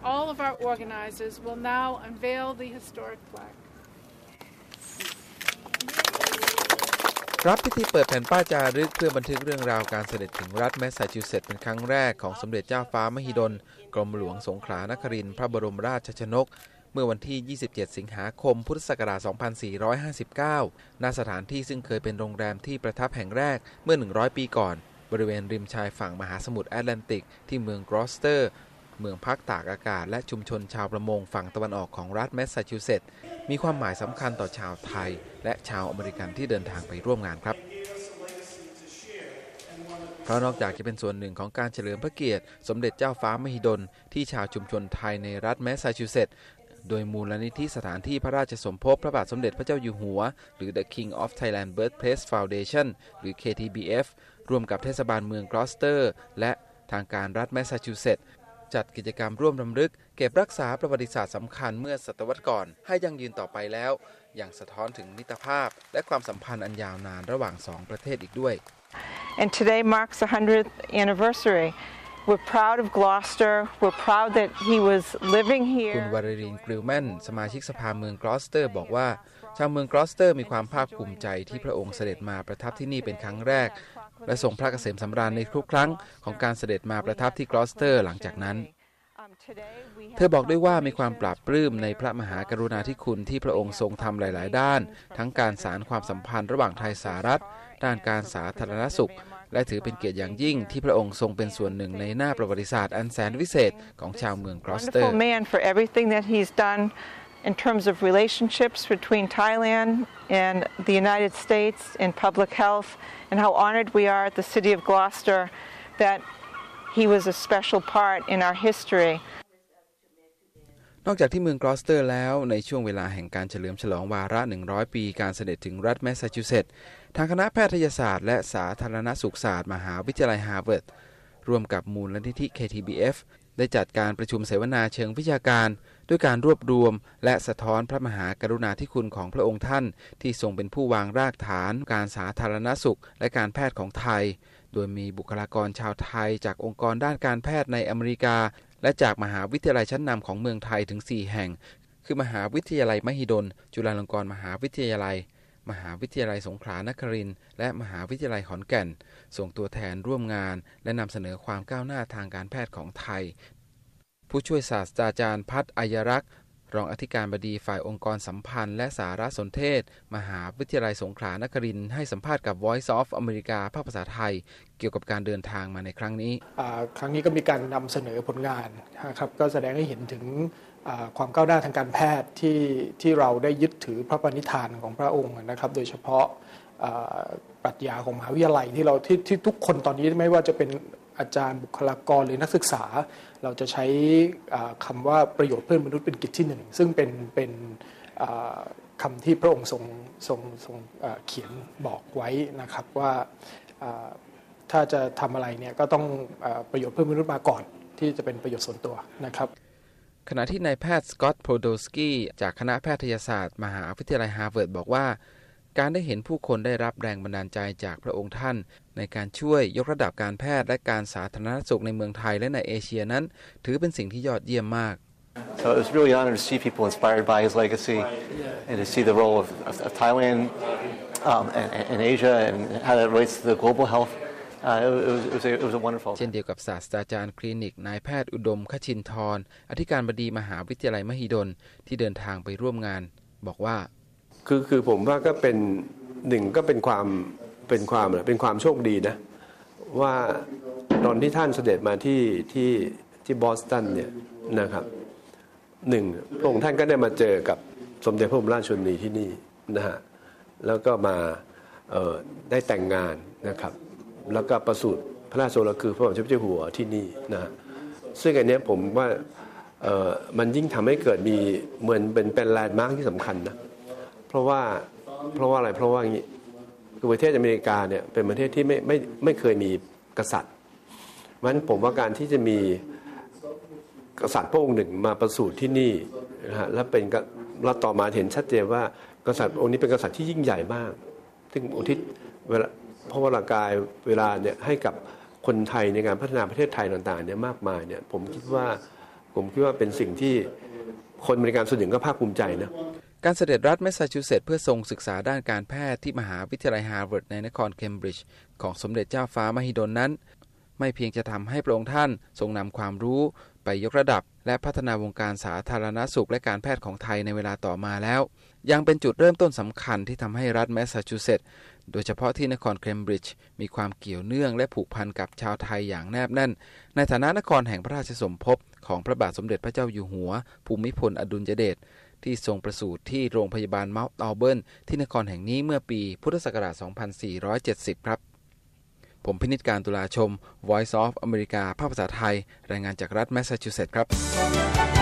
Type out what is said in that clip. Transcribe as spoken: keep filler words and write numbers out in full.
all of our organizers will now unveil the historic plaque. รับพิธีเปิดแผ่นป้ายจารึกเพื่อบันทึกเรื่องราวการเสด็จถึงรัฐแมสซาชูเซตส์เป็นครั้งแรกของสมเด็จเจ้าฟ้ามหิดลกรมหลวงสงขลานครินทร์พระบรมราชชนกเมื่อวันที่ยี่สิบเจ็ดสิงหาคมพุทธศักราชสองพันสี่ร้อยห้าสิบเก้าณสถานที่ซึ่งเคยเป็นโรงแรมที่ประทับแห่งแรกเมื่อหนึ่งร้อยปีก่อนบริเวณริมชายฝั่งมหาสมุทรแอตแลนติกที่เมืองกรอสเตอร์เมืองพักตากอากาศและชุมชนชาวประมงฝั่งตะวันออกของรัฐแมสซาชูเซตส์มีความหมายสำคัญต่อชาวไทยและชาวอเมริกันที่เดินทางไปร่วมงานครับเพราะนอกจากจะเป็นส่วนหนึ่งของการเฉลิมพระเกียรติสมเด็จเจ้าฟ้ามหิดลที่ชาวชุมชนไทยในรัฐแมสซาชูเซตส์โดยมูลนิธิสถานที่พระราชสมภพพระบาทสมเด็จพระเจ้าอยู่หัวหรือ The King of Thailand Birthplace Foundation หรือ เค ที บี เอฟ ร่วมกับเทศบาลเมืองกลอสเตอร์และทางการรัฐแมสซาชูเซตส์จัดกิจกรรมร่วมรำลึกเก็บรักษาประวัติศาสตร์สำคัญเมื่อศตวรรษก่อนให้ยั่งยืนต่อไปแล้วอย่างสะท้อนถึงมิตรภาพและความสัมพันธ์อันยาวนานระหว่างสองประเทศอีกด้วย And today marks the one hundredth anniversary. We're proud of Gloucester. We're proud that he was living here. คุณวรรินทร์กริลแมนสมาชิกสภาเมืองกลอสเตอร์บอกว่าชาวเมืองกลอสเตอร์มีความภาคภูมิใจที่พระองค์เสด็จมาประทับที่นี่เป็นครั้งแรกและทรงพระเกษมสำราญในทุกครั้งของการเสด็จมาประทับที่กลอสเตอร์หลังจากนั้นเธอบอกด้วยว่ามีความปราบปลื้มในพระมหากรุณาธิคุณที่พระองค์ทรงทำหลายๆด้านทั้งการสานความสัมพันธ์ระหว่างไทยสหรัฐด้านการสาธารณสุขและถือเป็นเกียรติอย่างยิ่งที่พระองค์ทรงเป็นส่วนหนึ่งในหน้าประวัติศาสตร์อันแสนวิเศษของชาวเมืองกลอสเตอร์ in terms of relationships between Thailand and the United States in public health and how honored we are at the city of Gloucester that he was a special part in our history นอกจากที่เมืองกลอสเตอร์แล้วในช่วงเวลาแห่งการเฉลิมฉลองวาระหนึ่งร้อยปีการเสด็จถึงรัฐแมสซาชูเซตส์ทางคณะแพทยศาสตร์และสาธารณสุขศาสตร์มหาวิทยาลัยฮาร์วาร์ดร่วมกับมูลนิธิ เค ที บี เอฟ ได้จัดการประชุมเสวนาเชิงวิชาการด้วยการรวบรวมและสะท้อนพระมหากรุณาธิคุณของพระองค์ท่านที่ทรงเป็นผู้วางรากฐานการสาธารณสุขและการแพทย์ของไทยโดยมีบุคลากรชาวไทยจากองค์กรด้านการแพทย์ในอเมริกาและจากมหาวิทยาลัยชั้นนำของเมืองไทยถึงสี่แห่งคือมหาวิทยาลัยมหิดลจุฬาลงกรณ์มหาวิทยาลัยมหาวิทยาลัยสงขลานครินทร์และมหาวิทยาลัยขอนแก่นส่งตัวแทนร่วมงานและนำเสนอความก้าวหน้าทางการแพทย์ของไทยผู้ช่วยศาสตราจารย์พัฒน์อัยรักษ์รองอธิการบดีฝ่ายองค์กรสัมพันธ์และสารสนเทศมหาวิทยาลัยสงขลานครินทร์ให้สัมภาษณ์กับ Voice of America ภาคภาษาไทยเกี่ยวกับการเดินทางมาในครั้งนี้ครั้งนี้ก็มีการนำเสนอผลงานนะครับก็แสดงให้เห็นถึงความก้าวหน้าทางการแพทย์ที่ที่เราได้ยึดถือพระปณิธานของพระองค์นะครับโดยเฉพาะปรัชญาของมหาวิทยาลัยที่เราที่ที่ทุกคนตอนนี้ไม่ว่าจะเป็นอาจารย์บุคลากรหรือนักศึกษาเราจะใช้คำว่าประโยชน์เพื่อนมนุษย์เป็นกิจที่หนึ่งซึ่งเป็นเป็นคำที่พระองค์ทรงทรงทรงเขียนบอกไว้นะครับว่าถ้าจะทำอะไรเนี่ยก็ต้องประโยชน์เพื่อนมนุษย์มาก่อนที่จะเป็นประโยชน์ส่วนตัวนะครับขณะที่นายแพทย์สกอตต์โพโดสกี้จากคณะแพทยศาสตร์มหาวิทยาลัยฮาร์วาร์ดบอกว่าการได้เห็นผู้คนได้รับแรงบันดาลใจจากพระองค์ท่านในการช่วยยกระดับการแพทย์และการสาธารณสุขในเมืองไทยและในเอเชียนั้นถือเป็นสิ่งที่ยอดเยี่ยมมาก So it was really an honor to see people inspired by his legacy and to see the role of, of, of Thailand um, and, and Asia and how that relates to the global health. Uh, it, was, it, was a, it was a wonderful. เช่นเดียวกับศาสตราจารย์คลินิกนายแพทย์อุดมคชินทร์อธิการบดีมหาวิทยาลัยมหิดลที่เดินทางไปร่วมงานบอกว่าคือคือผมว่าก็เป็นหนึ่งก็เป็นความเป็นความเป็นความโชคดีนะว่าตอนที่ท่านเสด็จมาที่ที่ที่บอสตันเนี่ยนะครับหนึ่งพระองค์ท่านก็ได้มาเจอกับสมเด็จพระบรมราชชนนีที่นี่นะฮะแล้วก็มาเอ่อได้แต่งงานนะครับแล้วก็ประสูติพระราชโอรสคือพระบาทสมเด็จพระเจ้าอยู่หัวที่นี่นะฮะซึ่งอันนี้ผมว่าเอ่อมันยิ่งทำให้เกิดมีเหมือนเป็นเป็นแลนด์มาร์คที่สำคัญนะเพราะว่าเพราะว่าอะไรเพราะว่าอย่างนี้คือประเทศอเมริกาเนี่ยเป็นประเทศที่ไม่ไม่ไม่เคยมีกษัตริย์เพราะฉะนั้นผมว่าการที่จะมีกษัตริย์พระองค์หนึ่งมาประสูติที่นี่นะฮะแล้วเป็นแล้วต่อมาเห็นชัดเจนว่ากษัตริย์องค์นี้เป็นกษัตริย์ที่ยิ่งใหญ่มากซึ่งอุทิศเวลาพระวรากายเวลาเนี่ยให้กับคนไทยในการพัฒนาประเทศไทยต่างๆเนี่ยมากมายเนี่ยผมคิดว่าผมคิดว่าเป็นสิ่งที่คนอเมริกันส่วนใหญ่ก็ภาคภูมิใจนะการเสด็จรัฐแมสซาชูเซตส์เพื่อทรงศึกษาด้านการแพทย์ที่มหาวิทยาลัยฮาร์วาร์ดในนครเคมบริดจ์ของสมเด็จเจ้าฟ้ามหิดลนั้นไม่เพียงจะทำให้พระองค์ท่านทรงนำความรู้ไปยกระดับและพัฒนาวงการสาธารณสุขและการแพทย์ของไทยในเวลาต่อมาแล้วยังเป็นจุดเริ่มต้นสำคัญที่ทำให้รัฐแมสซาชูเซตส์โดยเฉพาะที่นครเคมบริดจ์มีความเกี่ยวเนื่องและผูกพันกับชาวไทยอย่างแนบแน่นในฐานะนครแห่งพระราชสมภพของพระบาทสมเด็จพระเจ้าอยู่หัวภูมิพลอดุลยเดชที่ทรงประสูติที่โรงพยาบาลเมาท์อัลเบิร์นที่นครแห่งนี้เมื่อปีพุทธศักราช สองพันสี่ร้อยเจ็ดสิบ ครับผมพินิจการตุลาชม Voice of America ภาคภาษาไทยรายงานจากรัฐแมสซาชูเซตส์ครับ